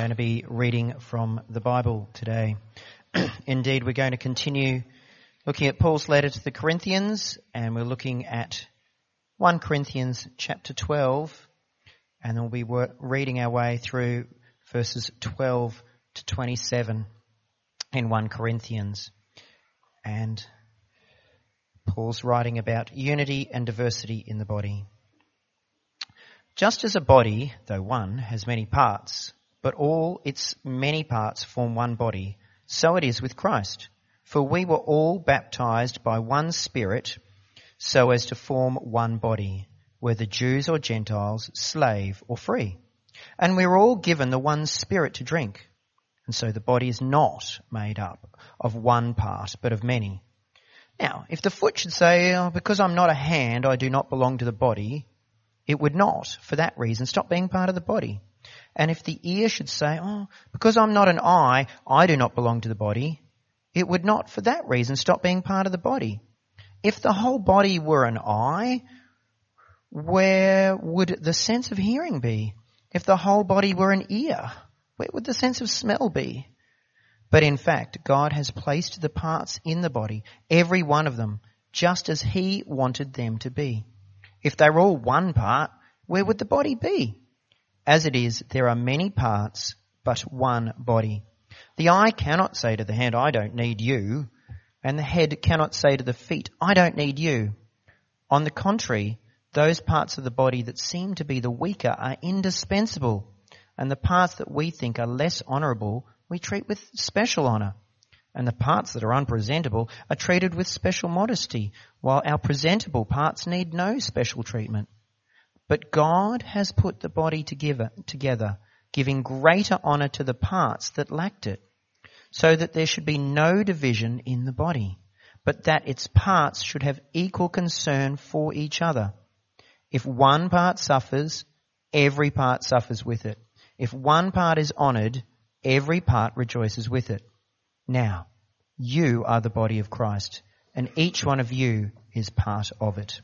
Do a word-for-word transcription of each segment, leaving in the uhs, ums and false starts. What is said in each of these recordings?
going to be reading from the Bible today. Indeed, we're going to continue looking at Paul's letter to the Corinthians, and we're looking at First Corinthians chapter twelve, and then we'll be reading our way through verses twelve to twenty-seven in First Corinthians. And Paul's writing about unity and diversity in the body. Just as a body, though one, has many parts, but all its many parts form one body, so it is with Christ. For we were all baptized by one Spirit, so as to form one body, whether Jews or Gentiles, slave or free. And we were all given the one Spirit to drink. And so the body is not made up of one part, but of many. Now, if the foot should say, oh, because I'm not a hand, I do not belong to the body, it would not, for that reason, stop being part of the body. And if the ear should say, oh, because I'm not an eye, I do not belong to the body, it would not, for that reason, stop being part of the body. If the whole body were an eye, where would the sense of hearing be? If the whole body were an ear, where would the sense of smell be? But in fact, God has placed the parts in the body, every one of them, just as He wanted them to be. If they were all one part, where would the body be? As it is, there are many parts, but one body. The eye cannot say to the hand, I don't need you, and the head cannot say to the feet, I don't need you. On the contrary, those parts of the body that seem to be the weaker are indispensable, and the parts that we think are less honourable we treat with special honour, and the parts that are unpresentable are treated with special modesty, while our presentable parts need no special treatment. But God has put the body together, together, giving greater honour to the parts that lacked it, so that there should be no division in the body, but that its parts should have equal concern for each other. If one part suffers, every part suffers with it. If one part is honoured, every part rejoices with it. Now, you are the body of Christ, and each one of you is part of it.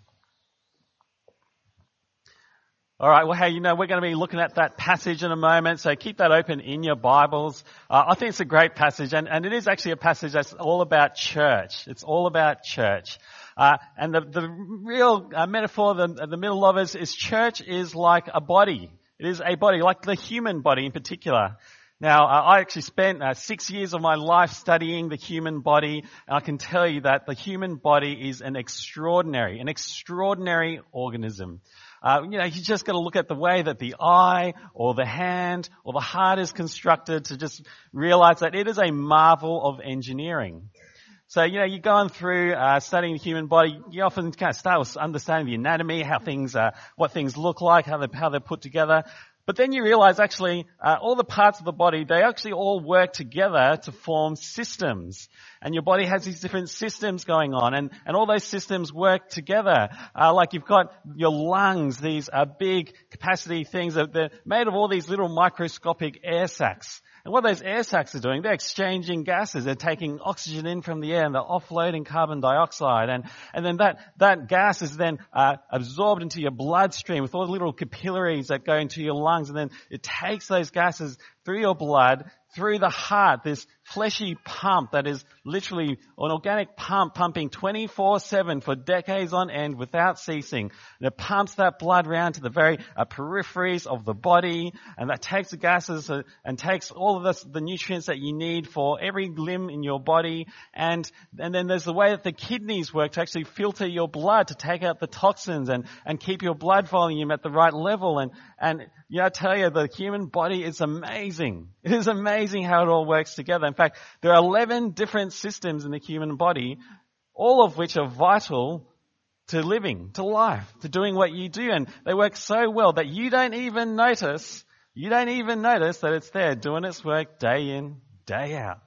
All right, well, hey, you know, we're going to be looking at that passage in a moment, so keep that open in your Bibles. Uh, I think it's a great passage, and, and it is actually a passage that's all about church. It's all about church. Uh, and the, the real uh, metaphor, the, the middle of it is church is like a body. It is a body, like the human body in particular. Now, uh, I actually spent uh, six years of my life studying the human body, and I can tell you that the human body is an extraordinary, an extraordinary organism. Uh, you know, you just got to look at the way that the eye or the hand or the heart is constructed to just realize that it is a marvel of engineering. So, you know, you're going through uh, studying the human body, you often kind of start with understanding the anatomy, how things, uh, what things look like, how they're, how they're put together. But then you realize actually uh, all the parts of the body, they actually all work together to form systems. And your body has these different systems going on, and, and all those systems work together. Uh, like you've got your lungs, these uh, big capacity things that they're made of all these little microscopic air sacs. And what those air sacs are doing, they're exchanging gases. They're taking oxygen in from the air and they're offloading carbon dioxide. And, and then that, that gas is then uh, absorbed into your bloodstream with all the little capillaries that go into your lungs. And then it takes those gases through your blood, through the heart, this fleshy pump that is literally an organic pump pumping twenty-four seven for decades on end without ceasing. And it pumps that blood around to the very uh, peripheries of the body, and that takes the gases uh, and takes all of this, the nutrients that you need for every limb in your body. And, and then there's the way that the kidneys work to actually filter your blood, to take out the toxins and, and keep your blood volume at the right level. And, and, you know, I tell you, the human body is amazing. It is amazing how it all works together. In fact, there are eleven different systems in the human body, all of which are vital to living, to life, to doing what you do. And they work so well that you don't even notice, you don't even notice that it's there doing its work day in, day out.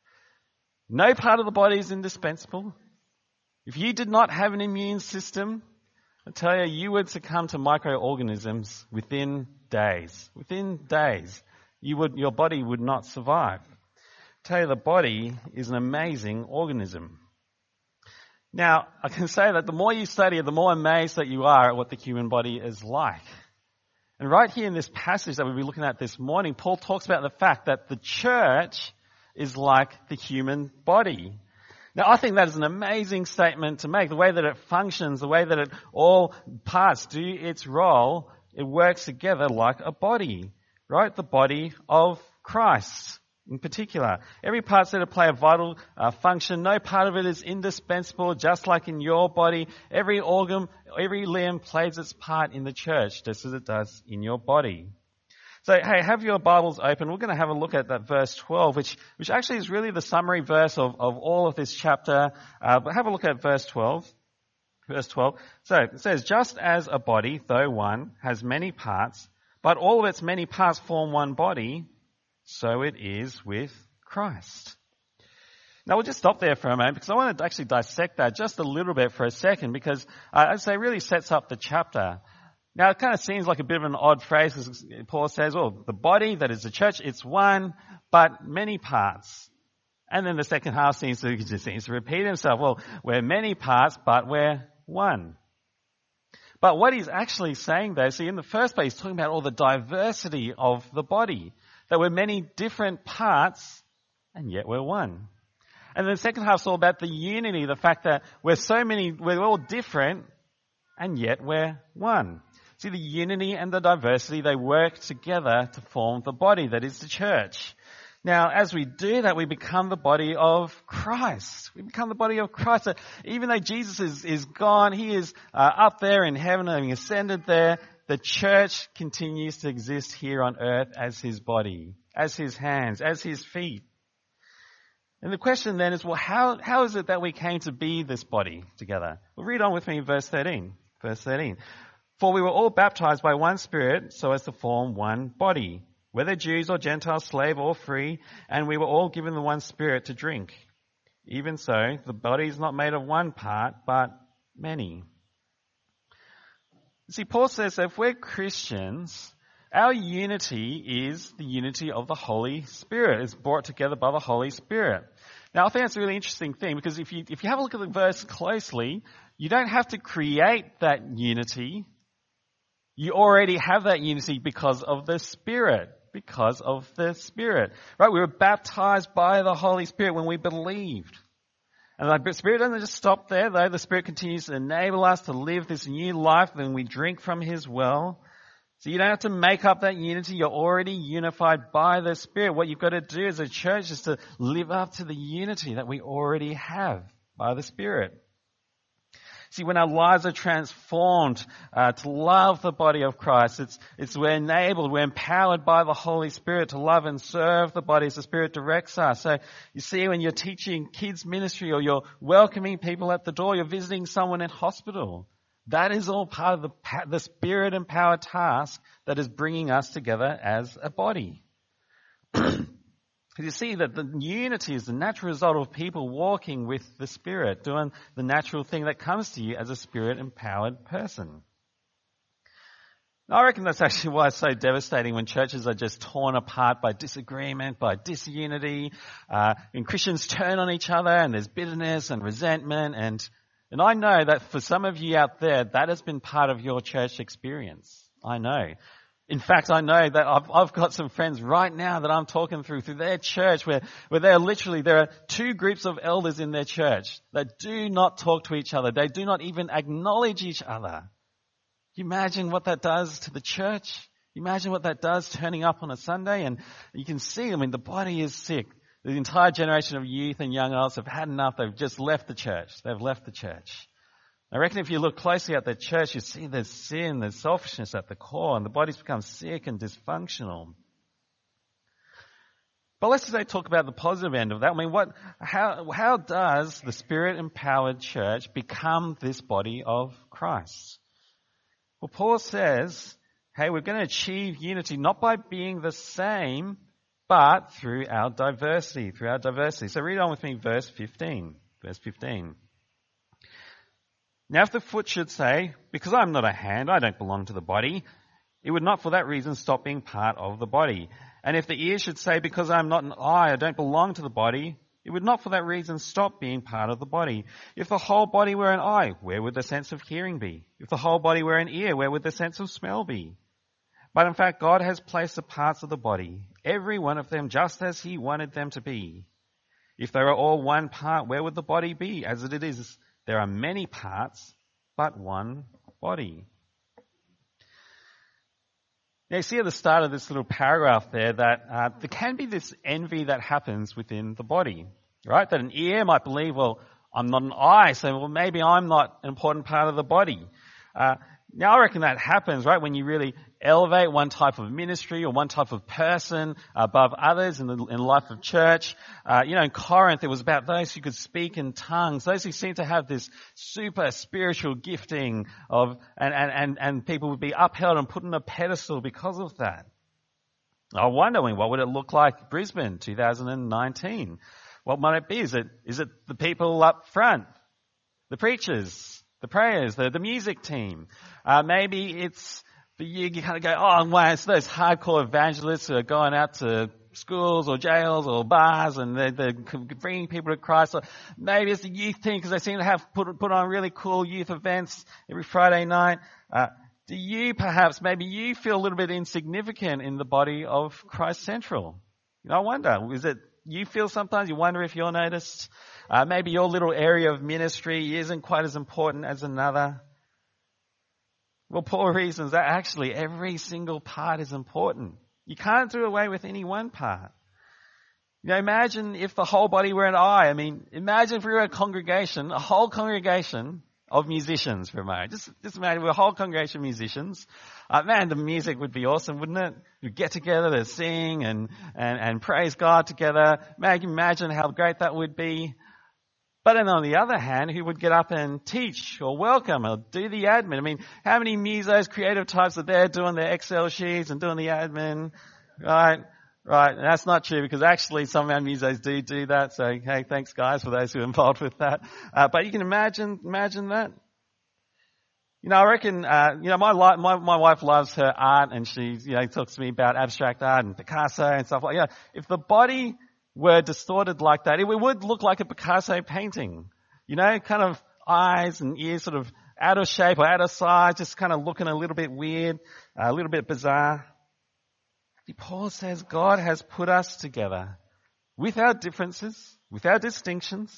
No part of the body is indispensable. If you did not have an immune system, I tell you, you would succumb to microorganisms within days. Within days, you would, your body would not survive. I tell you, the body is an amazing organism. Now, I can say that the more you study it, the more amazed that you are at what the human body is like. And right here in this passage that we'll be looking at this morning, Paul talks about the fact that the church is like the human body. Now, I think that is an amazing statement to make. The way that it functions, the way that it all parts do its role, it works together like a body, right? The body of Christ in particular. Every part's there to play a vital uh, function. No part of it is indispensable, just like in your body. Every organ, every limb plays its part in the church, just as it does in your body. So, hey, have your Bibles open. We're going to have a look at that verse twelve, which which actually is really the summary verse of, of all of this chapter. Uh, but have a look at verse twelve. Verse twelve. So, it says, just as a body, though one, has many parts, but all of its many parts form one body, so it is with Christ. Now, we'll just stop there for a moment because I want to actually dissect that just a little bit for a second because, uh, I'd say, it really sets up the chapter. Now, it kind of seems like a bit of an odd phrase because Paul says, well, the body, that is the church, it's one, but many parts. And then the second half seems to, just seems to repeat himself. Well, we're many parts, but we're one. But what he's actually saying there, see, in the first place, he's talking about all the diversity of the body. That we're many different parts, and yet we're one. And then the second half is all about the unity, the fact that we're so many, we're all different, and yet we're one. See, the unity and the diversity, they work together to form the body that is the church. Now, as we do that, we become the body of Christ. We become the body of Christ. So even though Jesus is, is gone, he is uh, up there in heaven, having ascended there, the church continues to exist here on earth as his body, as his hands, as his feet. And the question then is, well, how, how is it that we came to be this body together? Well, read on with me in verse thirteen. Verse thirteen. For we were all baptized by one Spirit so as to form one body, whether Jews or Gentiles, slave or free, and we were all given the one Spirit to drink. Even so, the body is not made of one part, but many. See, Paul says that if we're Christians, our unity is the unity of the Holy Spirit. It's brought together by the Holy Spirit. Now, I think that's a really interesting thing because if you, if you have a look at the verse closely, you don't have to create that unity. You already have that unity because of the Spirit. Because of the Spirit. Right? We were baptized by the Holy Spirit when we believed. And the Spirit doesn't just stop there, though. The Spirit continues to enable us to live this new life when we drink from His well. So you don't have to make up that unity. You're already unified by the Spirit. What you've got to do as a church is to live up to the unity that we already have by the Spirit. See, when our lives are transformed uh, to love the body of Christ, it's, it's we're enabled, we're empowered by the Holy Spirit to love and serve the body as the Spirit directs us. So you see, when you're teaching kids ministry or you're welcoming people at the door, you're visiting someone in hospital, that is all part of the, the Spirit-empowered task that is bringing us together as a body. You see that the unity is the natural result of people walking with the Spirit, doing the natural thing that comes to you as a Spirit-empowered person. Now, I reckon that's actually why it's so devastating when churches are just torn apart by disagreement, by disunity, uh, and Christians turn on each other and there's bitterness and resentment. And, and I know that for some of you out there, that has been part of your church experience. I know. In fact, I know that I've, I've got some friends right now that I'm talking through, through their church where, where they're literally, there are two groups of elders in their church that do not talk to each other. They do not even acknowledge each other. Can you imagine what that does to the church? Imagine what that does turning up on a Sunday and you can see, I mean, the body is sick. The entire generation of youth and young adults have had enough. They've just left the church. They've left the church. I reckon if you look closely at the church, you see there's sin, there's selfishness at the core, and the body's become sick and dysfunctional. But let's today talk about the positive end of that. I mean, what, how, how does the Spirit-empowered church become this body of Christ? Well, Paul says, hey, we're going to achieve unity not by being the same, but through our diversity, through our diversity. So read on with me verse fifteen. Verse fifteen. Now if the foot should say, because I'm not a hand, I don't belong to the body, it would not for that reason stop being part of the body. And if the ear should say, because I'm not an eye, I don't belong to the body, it would not for that reason stop being part of the body. If the whole body were an eye, where would the sense of hearing be? If the whole body were an ear, where would the sense of smell be? But in fact, God has placed the parts of the body, every one of them, just as he wanted them to be. If they were all one part, where would the body be? As it is, there are many parts, but one body. Now you see at the start of this little paragraph there that uh, there can be this envy that happens within the body, right? That an ear might believe, well, I'm not an eye, so well, maybe I'm not an important part of the body. Uh, now I reckon that happens, right, when you really elevate one type of ministry or one type of person above others in the in life of church. Uh, you know, in Corinth, it was about those who could speak in tongues, those who seemed to have this super spiritual gifting of, and, and, and, and people would be upheld and put on a pedestal because of that. I wonder, what would it look like Brisbane two thousand nineteen? What might it be? Is it, is it the people up front? The preachers? The prayers? The, the music team? Uh, maybe it's for you, you kind of go, oh, wow, it's those hardcore evangelists who are going out to schools or jails or bars and they're, they're bringing people to Christ. Or maybe it's the youth team because they seem to have put, put on really cool youth events every Friday night. Uh, do you perhaps, maybe you feel a little bit insignificant in the body of Christ Central? You know, I wonder, is it you feel sometimes, you wonder if you're noticed? Uh, maybe your little area of ministry isn't quite as important as another. Well, Paul reasons that actually every single part is important. You can't do away with any one part. You know, imagine if the whole body were an eye. I mean, imagine if we were a congregation, a whole congregation of musicians for a moment. Just, just imagine we're a whole congregation of musicians. Uh, man, the music would be awesome, wouldn't it? We'd get together to sing and, and, and praise God together. Man, you imagine how great that would be. But then on the other hand, who would get up and teach or welcome or do the admin? I mean, how many musos, creative types are there doing their Excel sheets and doing the admin? Right? Right. And that's not true because actually some of our musos do do that. So, hey, thanks guys for those who are involved with that. Uh, but you can imagine, imagine that. You know, I reckon, uh, you know, my, li- my, my wife loves her art and she, you know, talks to me about abstract art and Picasso and stuff like that. If the body were distorted like that, it would look like a Picasso painting. You know, kind of eyes and ears sort of out of shape or out of size, just kind of looking a little bit weird, a little bit bizarre. Paul says God has put us together with our differences, with our distinctions.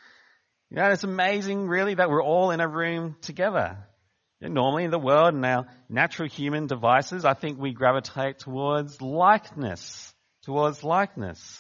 You know, it's amazing really that we're all in a room together. You know, normally in the world and our natural human devices, I think we gravitate towards likeness, towards likeness.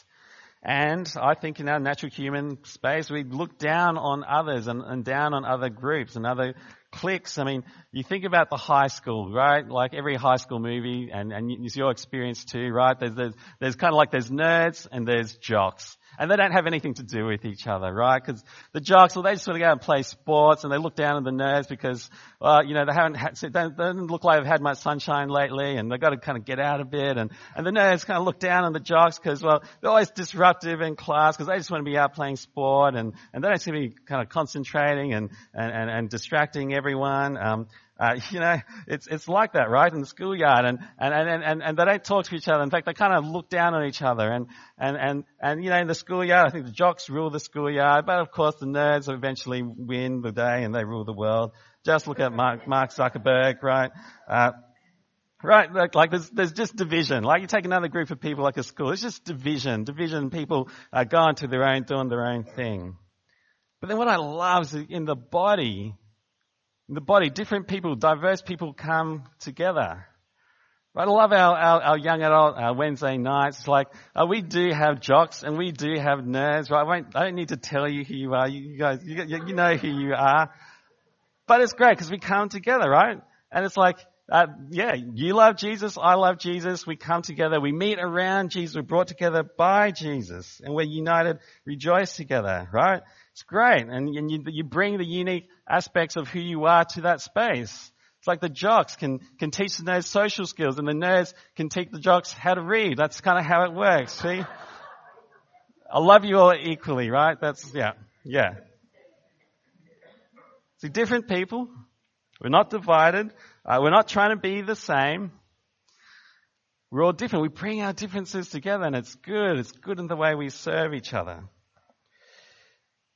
And I think in our natural human space, we look down on others and, and down on other groups and other cliques. I mean, you think about the high school, right? Like every high school movie, and, and it's your experience too, right? There's, there's, there's kind of like there's nerds and there's jocks. And they don't have anything to do with each other, right? Because the jocks, well, they just want to go out and play sports, and they look down at the nerds because, well, you know, they haven't had, they don't, they don't look like they've had much sunshine lately, and they've got to kind of get out a bit. And, and the nerds kind of look down on the jocks because, well, they're always disruptive in class because they just want to be out playing sport, and, and they don't seem to be kind of concentrating and, and, and, and distracting everyone. Um, Uh, you know, it's, it's like that, right? In the schoolyard and, and, and, and, and they don't talk to each other. In fact, they kind of look down on each other and, and, and, and, you know, in the schoolyard, I think the jocks rule the schoolyard, but of course the nerds eventually win the day and they rule the world. Just look at Mark, Mark Zuckerberg, right? Uh, Right, like, like there's, there's just division. Like you take another group of people like a school, it's just division, division, people uh, going to their own, doing their own thing. But then what I love is in the body, in the body, different people, diverse people come together. Right? I love our, our, our young adult uh, Wednesday nights. It's like, uh, we do have jocks and we do have nerds, right? I, won't, I don't need to tell you who you are. You, you guys, you, you know who you are. But it's great because we come together, right? And it's like, uh, yeah, you love Jesus, I love Jesus. We come together, we meet around Jesus, we're brought together by Jesus, and we're united, rejoice together, right? It's great. And, and you, you bring the unique aspects of who you are to that space. It's like the jocks can, can teach the nerds social skills and the nerds can teach the jocks how to read. That's kind of how it works, see? I love you all equally, right? That's, yeah, yeah. See, different people. We're not divided. Uh, we're not trying to be the same. We're all different. We bring our differences together and it's good. It's good in the way we serve each other.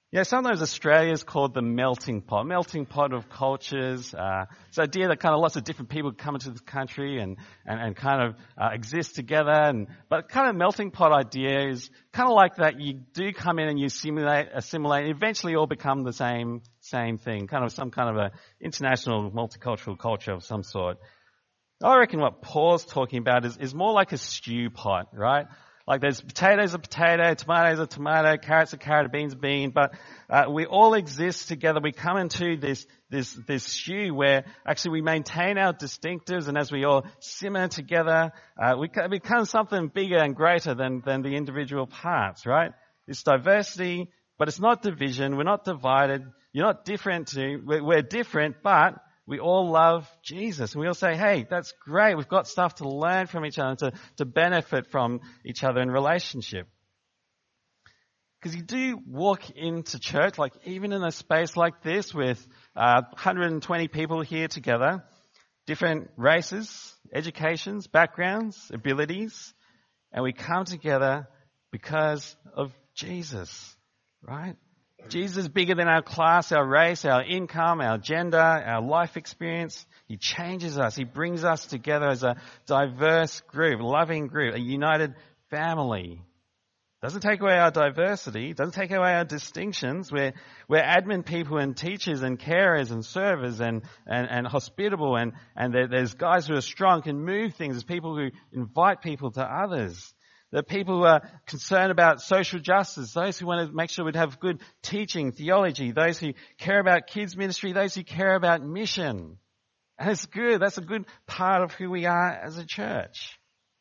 Yeah, sometimes Australia is called the melting pot, melting pot of cultures. Uh, it's the idea that kind of lots of different people come into this country and, and, and kind of uh, exist together. And but kind of melting pot idea is kind of like that. You do come in and you assimilate, assimilate, and eventually all become the same same thing, kind of some kind of a international multicultural culture of some sort. I reckon what Paul's talking about is, is more like a stew pot, right? Like there's potatoes a potato, tomatoes a tomato, carrots a carrot, beans a bean, but uh, we all exist together. We come into this this this stew where actually we maintain our distinctives, and as we all simmer together, uh, we become something bigger and greater than than the individual parts, right? It's diversity, but it's not division. We're not divided. You're not different to. We're, we're different, but we all love Jesus. And we all say, hey, that's great. We've got stuff to learn from each other, to, to benefit from each other in relationship. Because you do walk into church, like even in a space like this with uh, one hundred twenty people here together, different races, educations, backgrounds, abilities, and we come together because of Jesus, right? Jesus is bigger than our class, our race, our income, our gender, our life experience. He changes us. He brings us together as a diverse group, loving group, a united family. Doesn't take away our diversity, doesn't take away our distinctions. We're, we're admin people and teachers and carers and servers and, and, and hospitable, and, and there, there's guys who are strong, can move things. There's people who invite people to others. There are people who are concerned about social justice, those who want to make sure we'd have good teaching, theology, those who care about kids ministry, those who care about mission. And it's good. That's a good part of who we are as a church.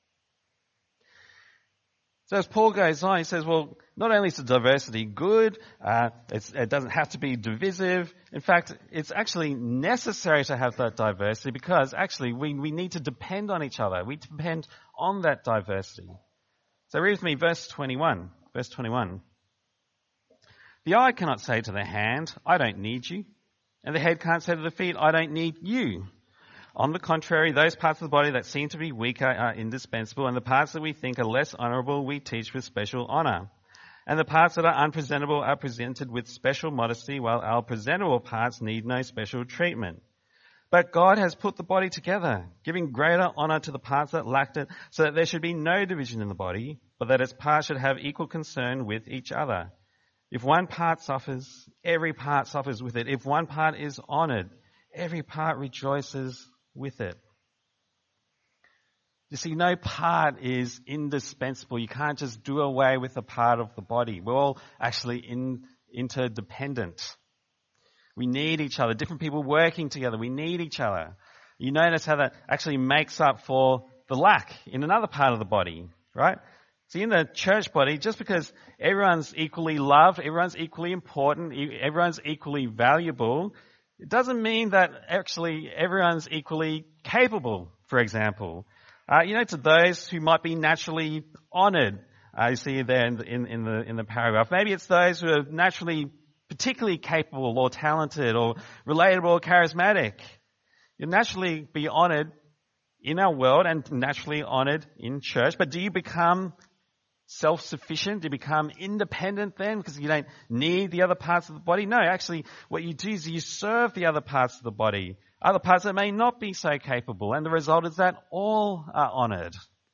So as Paul goes on, he says, well, not only is the diversity good, uh, it's, it doesn't have to be divisive. In fact, it's actually necessary to have that diversity because actually we, we need to depend on each other. We depend on that diversity. So read with me verse twenty-one. Verse twenty-one. The eye cannot say to the hand, I don't need you. And the head can't say to the feet, I don't need you. On the contrary, those parts of the body that seem to be weaker are indispensable, and the parts that we think are less honourable we teach with special honour. And the parts that are unpresentable are presented with special modesty, while our presentable parts need no special treatment. But God has put the body together, giving greater honour to the parts that lacked it, so that there should be no division in the body, but that its parts should have equal concern with each other. If one part suffers, every part suffers with it. If one part is honoured, every part rejoices with it. You see, no part is indispensable. You can't just do away with a part of the body. We're all actually in, interdependent. We need each other. Different people working together. We need each other. You notice how that actually makes up for the lack in another part of the body, right? See, in the church body, just because everyone's equally loved, everyone's equally important, everyone's equally valuable, it doesn't mean that actually everyone's equally capable, for example. Uh, you know, to those who might be naturally honoured, uh, you see there in the, in, in the in the paragraph. Maybe it's those who are naturally particularly capable or talented or relatable or charismatic. You'll naturally be honoured in our world and naturally honoured in church. But do you become self-sufficient? Do you become independent then because you don't need the other parts of the body? No, actually what you do is you serve the other parts of the body, other parts that may not be so capable. And the result is that all are honoured.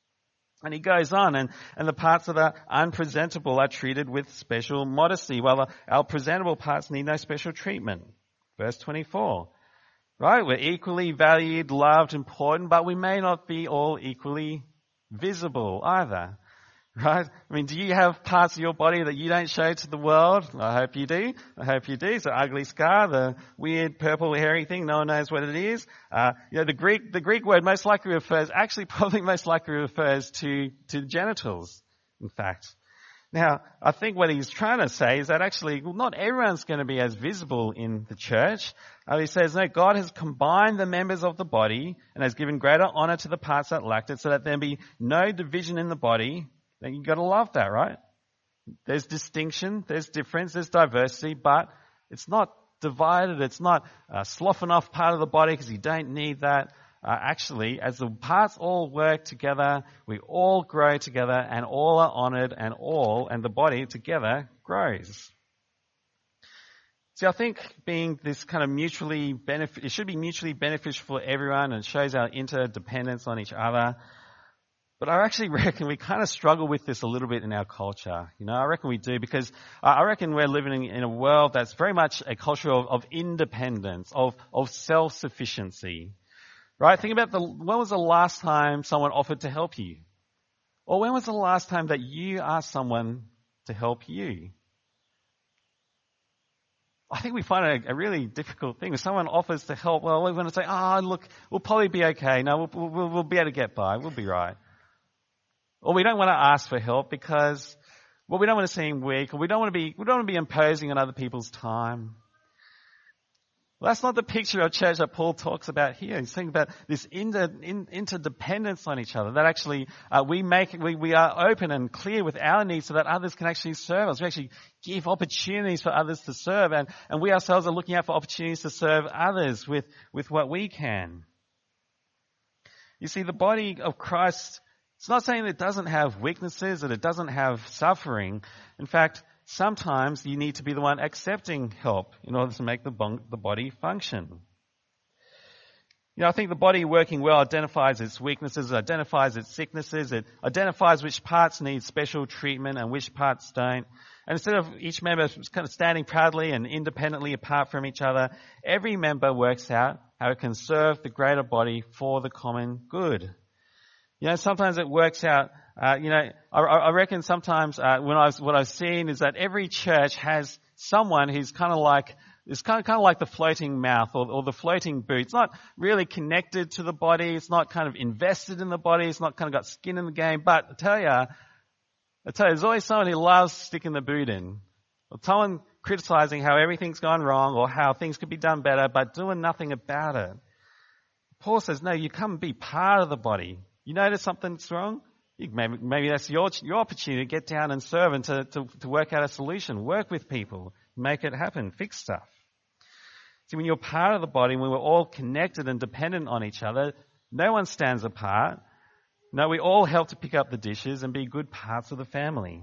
And he goes on, and, and the parts that are unpresentable are treated with special modesty, while our presentable parts need no special treatment. Verse twenty-four. Right? We're equally valued, loved, important, but we may not be all equally visible either. Right? I mean, do you have parts of your body that you don't show to the world? I hope you do. I hope you do. It's an ugly scar, the weird purple hairy thing. No one knows what it is. Uh, you know, the Greek, the Greek word most likely refers, actually probably most likely refers to, to genitals, in fact. Now, I think what he's trying to say is that actually, well, not everyone's going to be as visible in the church. Uh, he says, no, God has combined the members of the body and has given greater honour to the parts that lacked it so that there be no division in the body. Then you've got to love that, right? There's distinction, there's difference, there's diversity, but it's not divided. It's not a sloughing off part of the body because you don't need that. Uh, actually, as the parts all work together, we all grow together and all are honoured and all, and the body together grows. See, I think being this kind of mutually benefit, it should be mutually beneficial for everyone and shows our interdependence on each other. But I actually reckon we kind of struggle with this a little bit in our culture. You know, I reckon we do because I reckon we're living in a world that's very much a culture of, of independence, of, of self-sufficiency. Right? Think about the, when was the last time someone offered to help you? Or when was the last time that you asked someone to help you? I think we find it a, a really difficult thing. If someone offers to help, well, we're going to say, oh, look, we'll probably be okay. No, we'll, we'll, we'll be able to get by. We'll be right. Or we don't want to ask for help because, well, we don't want to seem weak, or we don't want to be, we don't want to be imposing on other people's time. Well, that's not the picture of church that Paul talks about here. He's talking about this inter, in, interdependence on each other. That actually uh, we make we, we are open and clear with our needs so that others can actually serve us. We actually give opportunities for others to serve, and, and we ourselves are looking out for opportunities to serve others with, with what we can. You see, the body of Christ, it's not saying that it doesn't have weaknesses, that it doesn't have suffering. In fact, sometimes you need to be the one accepting help in order to make the, bon- the body function. You know, I think the body working well identifies its weaknesses, it identifies its sicknesses, it identifies which parts need special treatment and which parts don't. And instead of each member kind of standing proudly and independently apart from each other, every member works out how it can serve the greater body for the common good. You know, sometimes it works out, uh, you know, I, I reckon sometimes, uh, when I've, what I've seen is that every church has someone who's kind of like, is kind of, kind of like the floating mouth or, or the floating boot. It's not really connected to the body. It's not kind of invested in the body. It's not kind of got skin in the game. But I tell you, I tell you, there's always someone who loves sticking the boot in. Or someone criticizing how everything's gone wrong or how things could be done better, but doing nothing about it. Paul says, no, you come and be part of the body. You notice something's wrong? You, maybe, maybe that's your, your opportunity to get down and serve and to, to, to work out a solution. Work with people. Make it happen. Fix stuff. See, when you're part of the body, when we're all connected and dependent on each other, no one stands apart. No, we all help to pick up the dishes and be good parts of the family.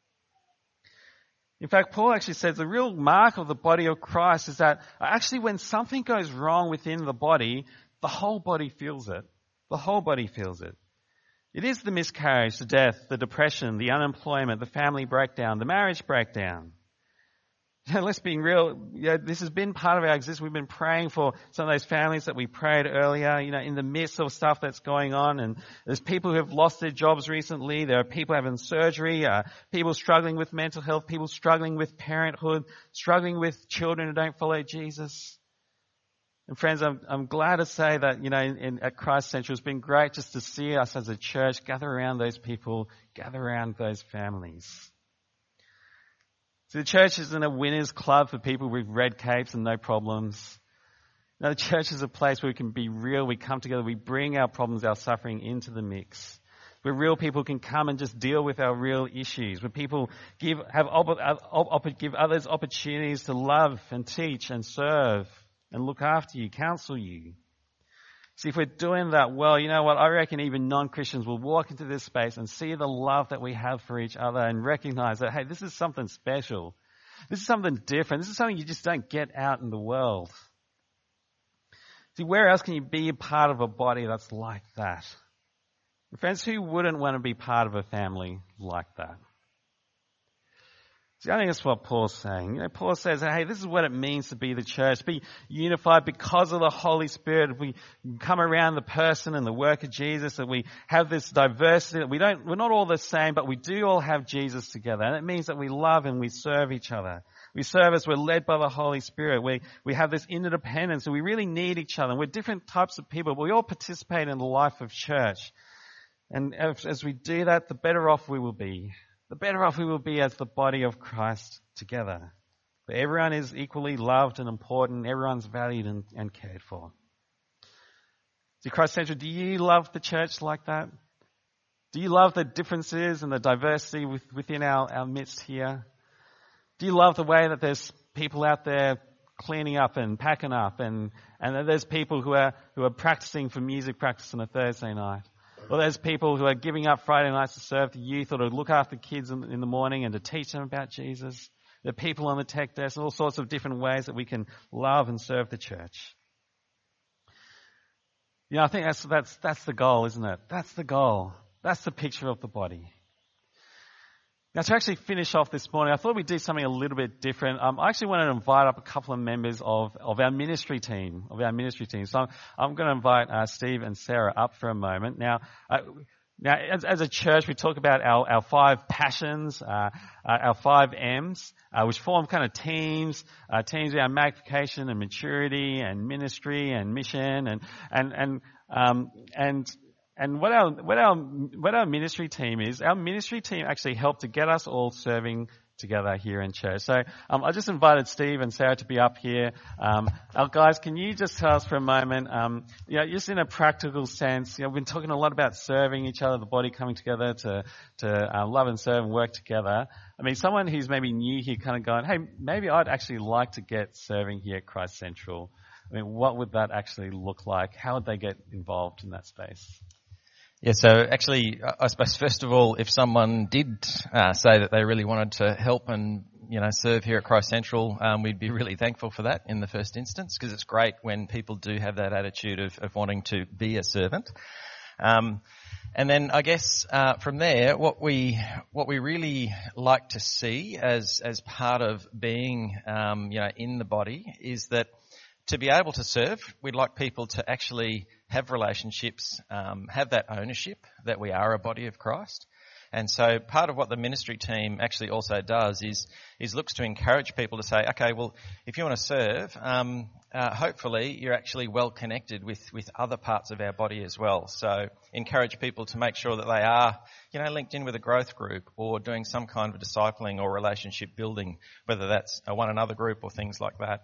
In fact, Paul actually says the real mark of the body of Christ is that actually when something goes wrong within the body, the whole body feels it. The whole body feels it. It is the miscarriage, the death, the depression, the unemployment, the family breakdown, the marriage breakdown. You know, let's be real. You know, this has been part of our existence. We've been praying for some of those families that we prayed earlier, you know, in the midst of stuff that's going on. And there's people who have lost their jobs recently. There are people having surgery, uh, people struggling with mental health, people struggling with parenthood, struggling with children who don't follow Jesus. And friends, I'm, I'm glad to say that, you know, in, in, at Christ Central, it's been great just to see us as a church gather around those people, gather around those families. So the church isn't a winner's club for people with red capes and no problems. No, the church is a place where we can be real. We come together. We bring our problems, our suffering into the mix. Where real people can come and just deal with our real issues. Where people give have op- op- give others opportunities to love and teach and serve and look after you, counsel you. See, if we're doing that well, you know what? I reckon even non-Christians will walk into this space and see the love that we have for each other and recognize that, hey, this is something special. This is something different. This is something you just don't get out in the world. See, where else can you be a part of a body that's like that? And friends, who wouldn't want to be part of a family like that? See, I think that's what Paul's saying. You know, Paul says, hey, this is what it means to be the church. Be unified because of the Holy Spirit. We come around the person and the work of Jesus, that we have this diversity, that we don't, we're not all the same, but we do all have Jesus together. And it means that we love and we serve each other. We serve as we're led by the Holy Spirit. We, we have this interdependence, and we really need each other. We're different types of people, but we all participate in the life of church. And as, as we do that, the better off we will be. The better off we will be as the body of Christ together. But everyone is equally loved and important. Everyone's valued and, and cared for. See, Christ Central, do you love the church like that? Do you love the differences and the diversity with, within our, our midst here? Do you love the way that there's people out there cleaning up and packing up, and, and that there's people who are, who are practicing for music practice on a Thursday night? Or there's people who are giving up Friday nights to serve the youth or to look after kids in, in the morning and to teach them about Jesus. the people on the tech desk, all sorts of different ways that we can love and serve the church. Yeah, I think that's, that's, that's the goal, isn't it? That's the goal. That's the picture of the body. Now, to actually finish off this morning, I thought we'd do something a little bit different. Um, I actually wanted to invite up a couple of members of, of our ministry team, of our ministry team. So I'm, I'm going to invite uh, Steve and Sarah up for a moment. Now, uh, now as, as a church, we talk about our, our five passions, uh, uh, our five M's, uh, which form kind of teams, uh, teams around magnification and maturity and ministry and mission and and and um, and. And what our, what our, what our ministry team is, our ministry team actually helped to get us all serving together here in church. So, um, I just invited Steve and Sarah to be up here. Um, our guys, can you just tell us for a moment, um, you know, just in a practical sense, you know, we've been talking a lot about serving each other, the body coming together to, to, uh, love and serve and work together. I mean, someone who's maybe new here kind of going, hey, maybe I'd actually like to get serving here at Christ Central. I mean, what would that actually look like? How would they get involved in that space? Yeah, so actually, I suppose first of all, if someone did uh, say that they really wanted to help and, you know, serve here at Christ Central, um, we'd be really thankful for that in the first instance, because it's great when people do have that attitude of, of wanting to be a servant. Um, and then I guess uh, from there, what we what we really like to see as as part of being, um, you know, in the body is that to be able to serve, we'd like people to actually have relationships, um, have that ownership that we are a body of Christ. And so part of what the ministry team actually also does is is looks to encourage people to say, okay, well, if you want to serve, um, uh, hopefully you're actually well connected with, with other parts of our body as well. So encourage people to make sure that they are, you know, linked in with a growth group or doing some kind of discipling or relationship building, whether that's a one another group or things like that.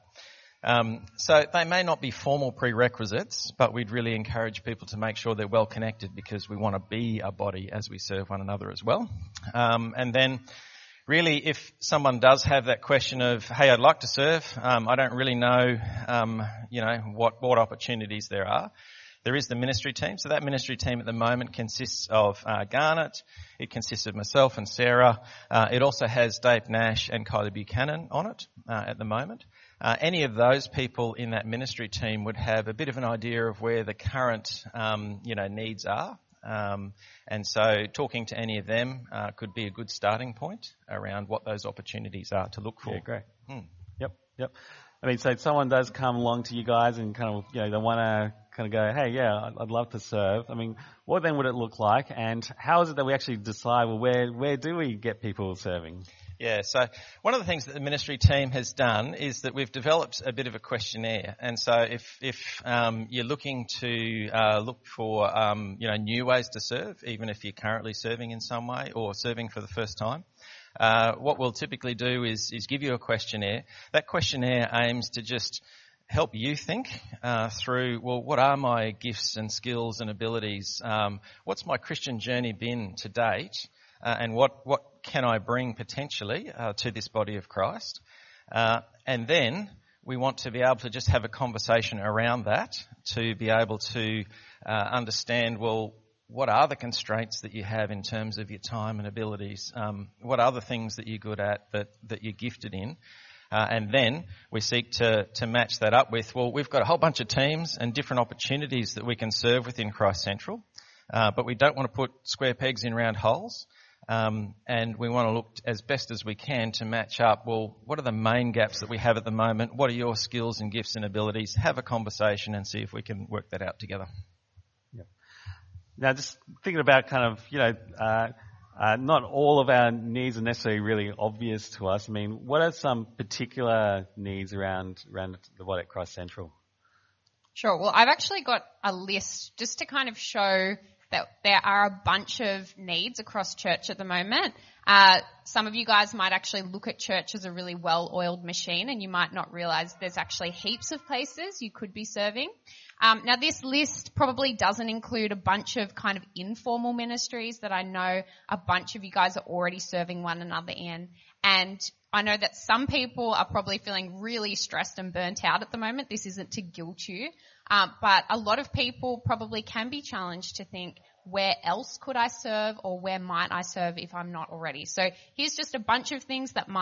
Um, so they may not be formal prerequisites, but we'd really encourage people to make sure they're well connected because we want to be a body as we serve one another as well. Um, and then really if someone does have that question of, hey, I'd like to serve, um, I don't really know, um, you know, what, what opportunities there are. There is the ministry team. So that ministry team at the moment consists of uh, Garnet. It consists of myself and Sarah. Uh, it also has Dave Nash and Kylie Buchanan on it uh, at the moment. Uh, any of those people in that ministry team would have a bit of an idea of where the current, um, you know, needs are. Um, and so talking to any of them uh, could be a good starting point around what those opportunities are to look for. Yeah, great. Hmm. Yep, yep. I mean, so if someone does come along to you guys and kind of, you know, they want to kind of go, hey, yeah, I'd, I'd love to serve. I mean, what then would it look like? And how is it that we actually decide, well, where, where do we get people serving? Yeah, so one of the things that the ministry team has done is that we've developed a bit of a questionnaire. And so if, if um, you're looking to uh, look for, um, you know, new ways to serve, even if you're currently serving in some way or serving for the first time, uh, what we'll typically do is, is give you a questionnaire. That questionnaire aims to just help you think uh, through, well, what are my gifts and skills and abilities? Um, what's my Christian journey been to date? Uh, and what, what can I bring potentially uh, to this body of Christ? Uh, and then we want to be able to just have a conversation around that to be able to uh, understand, well, what are the constraints that you have in terms of your time and abilities? Um, what are the things that you're good at, that, that you're gifted in? Uh, and then we seek to, to match that up with, well, we've got a whole bunch of teams and different opportunities that we can serve within Christ Central, uh, but we don't want to put square pegs in round holes. Um, and we want to look as best as we can to match up, well, what are the main gaps that we have at the moment? What are your skills and gifts and abilities? Have a conversation and see if we can work that out together. Yep. Now, just thinking about kind of, you know, uh, uh, not all of our needs are necessarily really obvious to us. I mean, what are some particular needs around, around the body at Christ Central? Sure. Well, I've actually got a list just to kind of show that there are a bunch of needs across church at the moment. Uh, some of you guys might actually look at church as a really well-oiled machine, and you might not realize there's actually heaps of places you could be serving. Um, now, this list probably doesn't include a bunch of kind of informal ministries that I know a bunch of you guys are already serving one another in. And I know that some people are probably feeling really stressed and burnt out at the moment. This isn't to guilt you. Um, but a lot of people probably can be challenged to think, where else could I serve or where might I serve if I'm not already? So here's just a bunch of things that might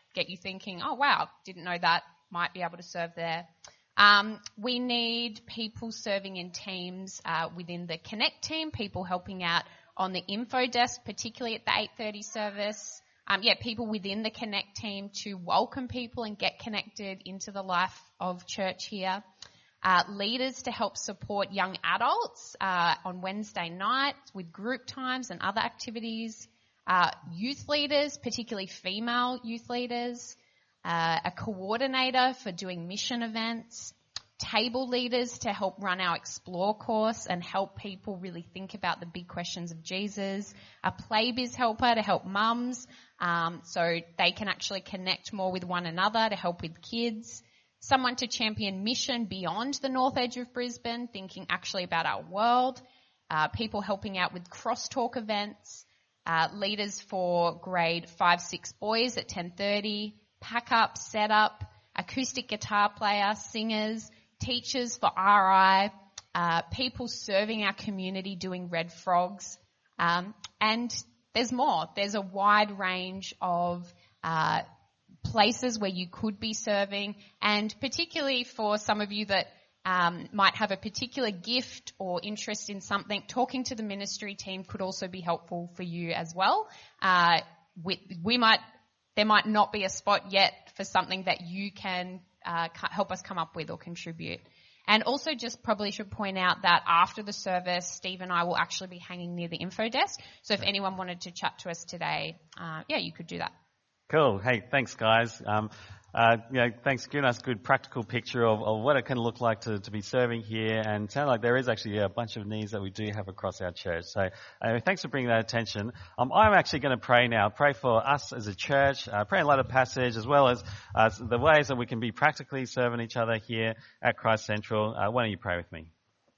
get you thinking, oh wow, didn't know that, might be able to serve there. Um, we need people serving in teams uh, within the Connect team, people helping out on the info desk, particularly at the eight thirty service. Um, yeah, people within the Connect team to welcome people and get connected into the life of church here. Uh, leaders to help support young adults uh, on Wednesday nights with group times and other activities. Uh, youth leaders, particularly female youth leaders. Uh, a coordinator for doing mission events. Table leaders to help run our Explore course and help people really think about the big questions of Jesus. A Playbiz helper to help mums um, so they can actually connect more with one another to help with kids. Someone to champion mission beyond the north edge of Brisbane, thinking actually about our world. Uh, people helping out with crosstalk events. Uh, leaders for grade five, six boys at ten thirty. Pack up, set up, acoustic guitar player, singers, teachers for R I, uh, people serving our community doing Red Frogs, um, and there's more. There's a wide range of uh, places where you could be serving, and particularly for some of you that um, might have a particular gift or interest in something, talking to the ministry team could also be helpful for you as well. Uh, we, we might, there might not be a spot yet for something that you can uh, help us come up with or contribute. And also just probably should point out that after the service, Steve and I will actually be hanging near the info desk. So if anyone wanted to chat to us today, uh, yeah, you could do that. Cool. Hey, thanks guys. Um, uh, you know, thanks for giving us a good practical picture of, of what it can look like to, to be serving here, and it sounds like there is actually a bunch of needs that we do have across our church. So uh, thanks for bringing that attention. Um, I'm actually going to pray now. Pray for us as a church, uh, pray in light of passage, as well as uh, the ways that we can be practically serving each other here at Christ Central. Uh, why don't you pray with me?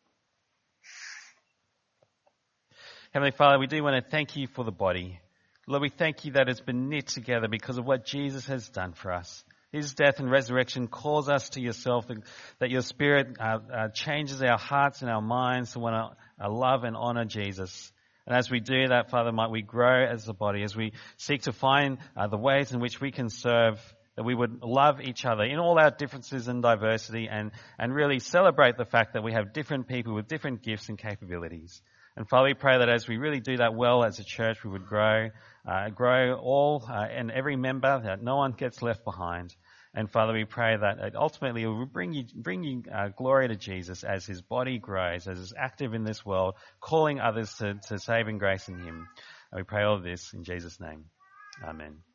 Heavenly Father, we do want to thank you for the body. Lord, we thank you that it's been knit together because of what Jesus has done for us. His death and resurrection calls us to yourself, that your Spirit uh, uh, changes our hearts and our minds to want to uh, love and honor Jesus. And as we do that, Father, might we grow as a body, as we seek to find uh, the ways in which we can serve, that we would love each other in all our differences and diversity, and, and really celebrate the fact that we have different people with different gifts and capabilities. And Father, we pray that as we really do that well as a church, we would grow, uh, grow all uh, and every member, that no one gets left behind. And Father, we pray that ultimately it will bring you, bring you uh, glory to Jesus as his body grows, as is active in this world, calling others to, to saving grace in him. And we pray all of this in Jesus' name. Amen.